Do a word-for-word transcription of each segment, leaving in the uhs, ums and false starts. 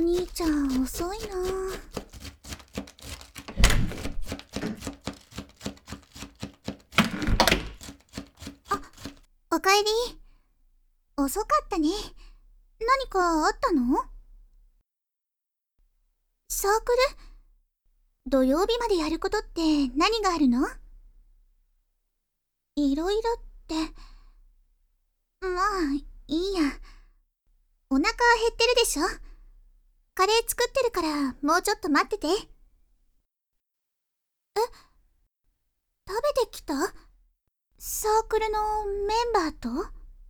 兄ちゃん遅いな。あ、おかえり。遅かったね。何かあったの？サークル？土曜日までやることって何があるの？いろいろって、まあいいや。お腹減ってるでしょ？カレー作ってるからもうちょっと待ってて。え、食べてきた？サークルのメンバーと？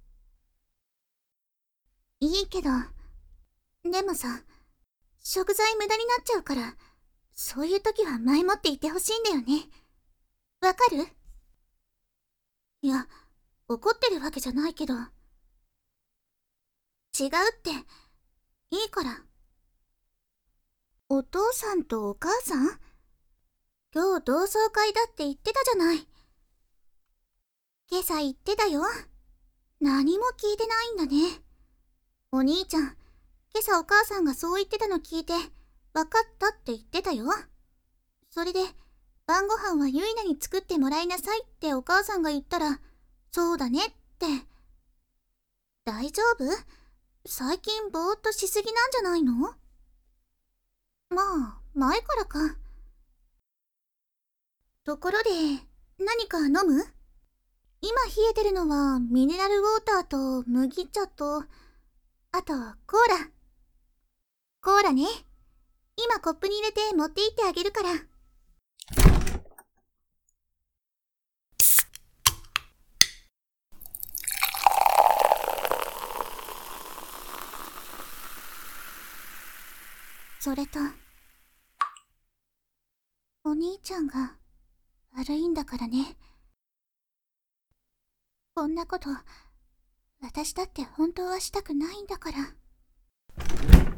いいけど、でもさ、食材無駄になっちゃうから、そういう時は前もって言ってほしいんだよね。わかる？いや、怒ってるわけじゃないけど。違うって、いいから。お父さんとお母さん？今日同窓会だって言ってたじゃない。今朝言ってたよ。何も聞いてないんだね。お兄ちゃん、今朝お母さんがそう言ってたの聞いて、わかったって言ってたよ。それで、晩ご飯はゆいなに作ってもらいなさいってお母さんが言ったら、そうだねって。大丈夫？最近ぼーっとしすぎなんじゃないの？まあ、前からか。ところで、何か飲む？今冷えてるのはミネラルウォーターと麦茶と、あとコーラ。コーラね。今コップに入れて持って行ってあげるから。それと、お兄ちゃんが悪いんだからね。こんなこと、私だって本当はしたくないんだから。